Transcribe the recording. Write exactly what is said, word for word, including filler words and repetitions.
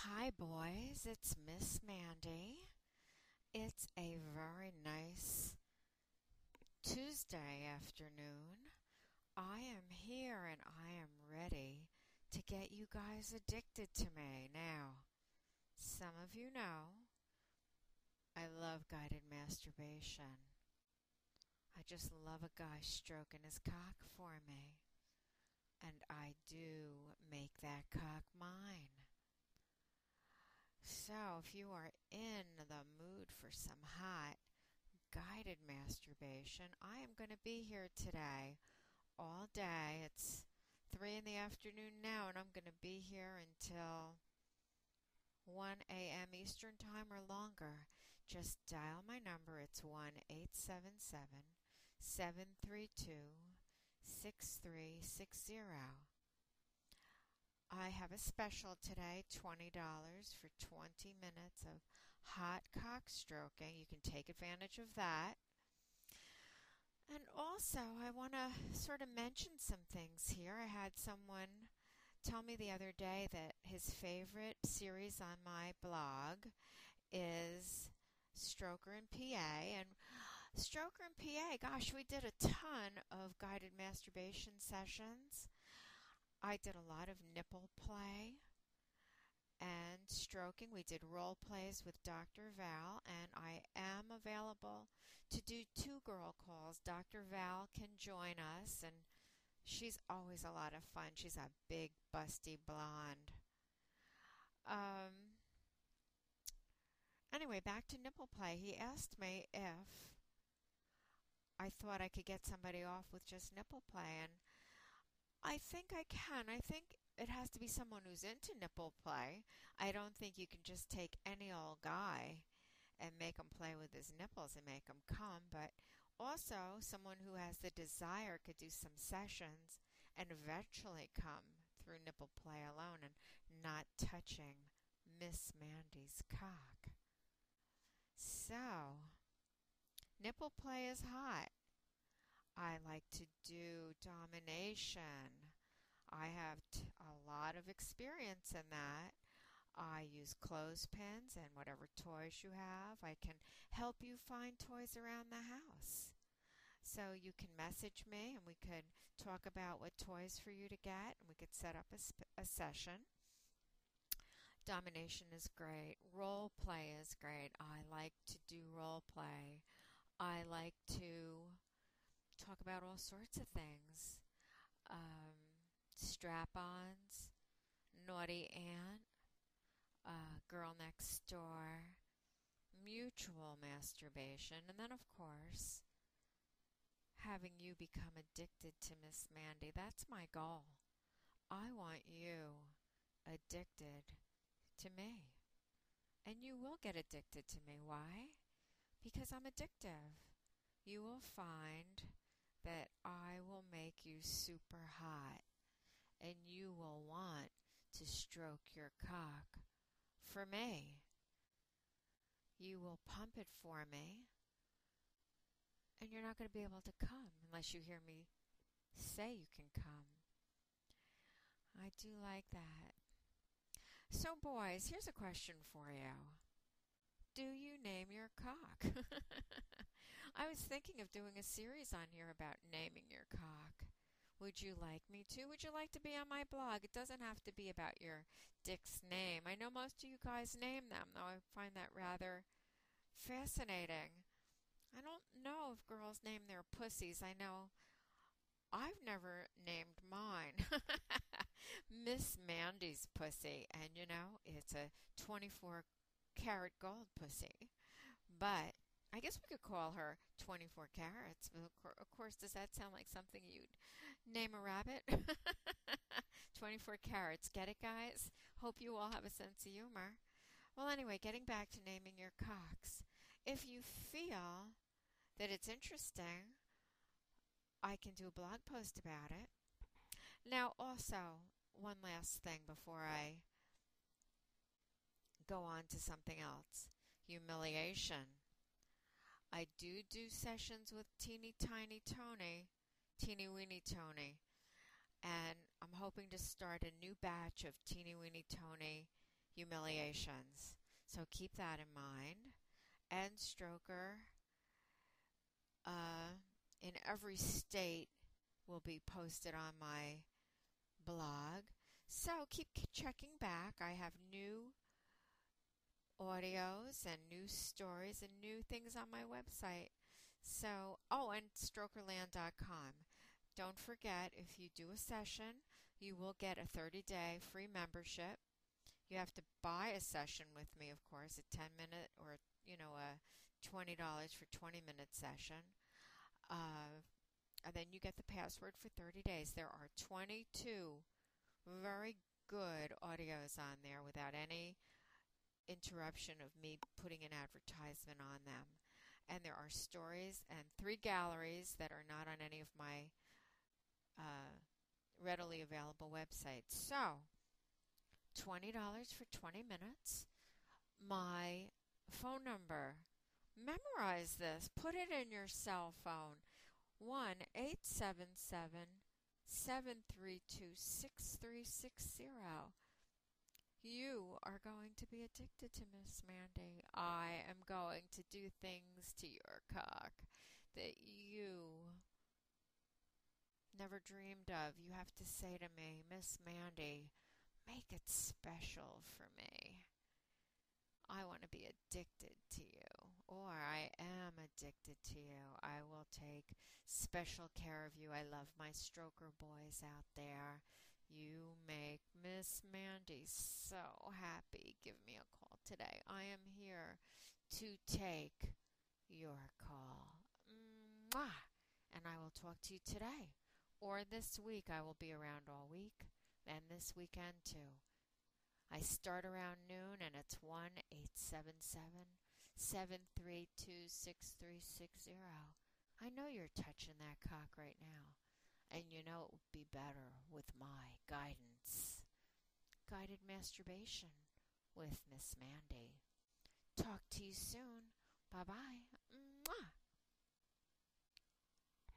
Hi, boys. It's Miss Mandy. It's a very nice Tuesday afternoon. I am here and I am ready to get you guys addicted to me. Now, some of you know I love guided masturbation. I just love a guy stroking his cock for me. And I do make that cock mine. So, if you are in the mood for some hot, guided masturbation, I am going to be here today all day. It's three in the afternoon now, and I'm going to be here until one a m Eastern Time or longer. Just dial my number. It's one eight seven seven, seven three two, six three six zero. I have a special today, twenty dollars for twenty minutes of hot cock stroking. You can take advantage of that. And also, I want to sort of mention some things here. I had someone tell me the other day that his favorite series on my blog is Stroker and P A. And Stroker and P A, gosh, we did a ton of guided masturbation sessions. I did a lot of nipple play and stroking. We did role plays with Doctor Val, and I am available to do two girl calls. Doctor Val can join us, and she's always a lot of fun. She's a big, busty blonde. Um, anyway, back to nipple play. He asked me if I thought I could get somebody off with just nipple play, and I think I can. I think it has to be someone who's into nipple play. I don't think you can just take any old guy and make him play with his nipples and make him come, but also someone who has the desire could do some sessions and eventually come through nipple play alone and not touching Miss Mandy's cock. So, nipple play is hot. I like to do domination. I have t- a lot of experience in that. I use clothespins and whatever toys you have. I can help you find toys around the house. So you can message me and we could talk about what toys for you to get, and we could set up a, sp- a session. Domination is great. Role play is great. I like to do role play. I like to talk about all sorts of things. Um, strap-ons, naughty aunt, uh, girl next door, mutual masturbation, and then, of course, having you become addicted to Miss Mandy. That's my goal. I want you addicted to me. And you will get addicted to me. Why? Because I'm addictive. You will find that I will make you super hot, and you will want to stroke your cock for me. You will pump it for me, and you're not going to be able to come unless you hear me say you can come. I do like that. So, boys, here's a question for you. Do you name your cock? I was thinking of doing a series on here about naming your cock. Would you like me to? Would you like to be on my blog? It doesn't have to be about your dick's name. I know most of you guys name them, though I find that rather fascinating. I don't know if girls name their pussies. I know I've never named mine. Miss Mandy's pussy, and you know, it's a twenty-four karat gold pussy. But I guess we could call her twenty-four carats. Of course, does that sound like something you'd name a rabbit? twenty-four carats. Get it, guys? Hope you all have a sense of humor. Well, anyway, getting back to naming your cocks. If you feel that it's interesting, I can do a blog post about it. Now, also, one last thing before I go on to something else. Humiliation. I do do sessions with Teeny Tiny Tony, Teeny Weeny Tony, and I'm hoping to start a new batch of Teeny Weeny Tony humiliations. So keep that in mind. And Stroker, uh, in every state, will be posted on my blog. So keep checking back. I have new audios and new stories and new things on my website. So, oh, and strokerland dot com. Don't forget, if you do a session, you will get a thirty-day free membership. You have to buy a session with me, of course, a ten-minute or, you know, a twenty dollars for twenty-minute session. Uh, and then you get the password for thirty days. There are twenty-two very good audios on there without any interruption of me putting an advertisement on them. And there are stories and three galleries that are not on any of my uh, readily available websites. So, twenty dollars for twenty minutes. My phone number. Memorize this. Put it in your cell phone. one eight seven seven, seven three two, six three six zero. You are going to be addicted to Miss Mandy. I am going to do things to your cock that you never dreamed of. You have to say to me, Miss Mandy, make it special for me. I want to be addicted to you, or I am addicted to you. I will take special care of you. I love my stroker boys out there. You make Miss Mandy so happy. Give me a call today. I am here to take your call. Mwah! And I will talk to you today. Or this week. I will be around all week. And this weekend too. I start around noon and it's one eight seven seven, seven three two, six three six zero. I know you're touching that cock right now. And you know it would be better with my guidance. Guided masturbation with Miss Mandy. Talk to you soon. Bye-bye. Mwah.